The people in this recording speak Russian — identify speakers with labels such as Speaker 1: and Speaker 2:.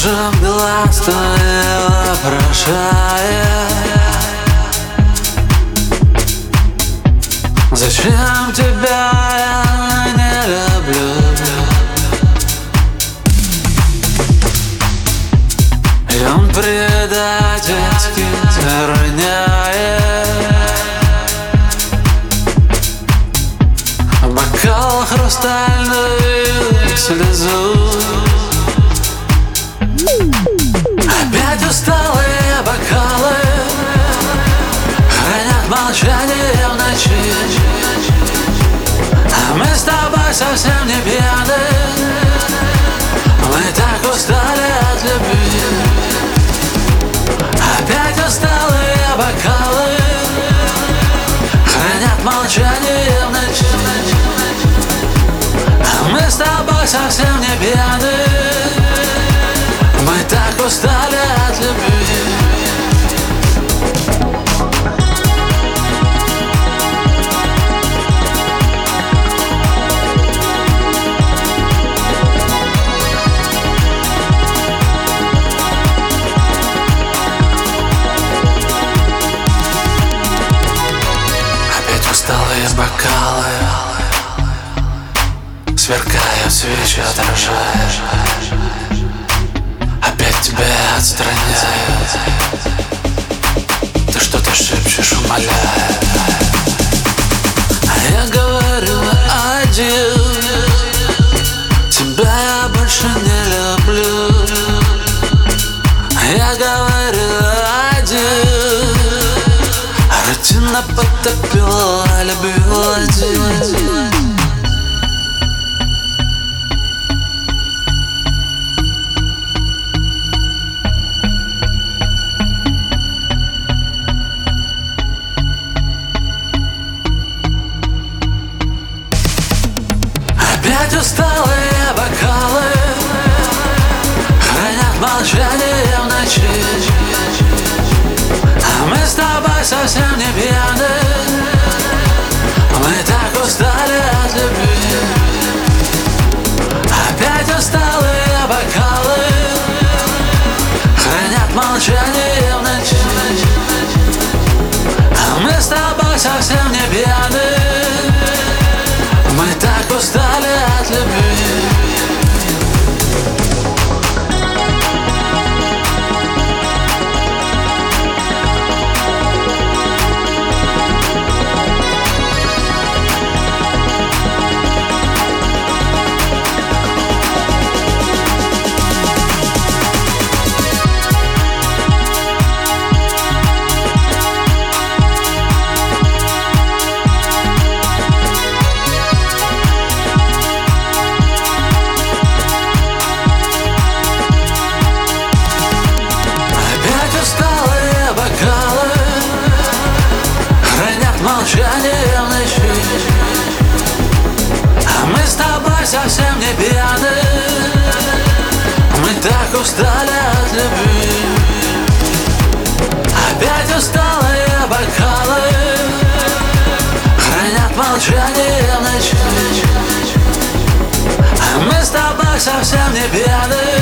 Speaker 1: Кружим глаз твоего вопрошая: зачем тебя я не люблю? И он предательски роняет в бокал хрустальную слезу. Опять усталые бокалы хранят молчание в ночи, а мы с тобой совсем не пьяны. Мы так устали от любви. Опять усталые бокалы хранят молчание в ночи, а мы с тобой совсем не пьяны. Мы так устали от любви. Опять усталые бокалы сверкают, свечи отражают. Опять тебя отстраняют. Ты что-то шепчешь, умоляя. А я говорю один: тебя я больше не люблю. Я говорю один: рутина потопила любовь один. Опять усталые бокалы хранят молчание в ночи, а мы с тобой совсем не пьяны. Мы так устали от любви. Опять усталые бокалы хранят молчание в ночи, а мы с тобой совсем не пьяны. Мы так устали от любви. Молчание в ночи, а мы с тобой совсем не пьяны. Мы так устали от любви. Опять усталые бокалы хранят молчание в ночи, а мы с тобой совсем не пьяны.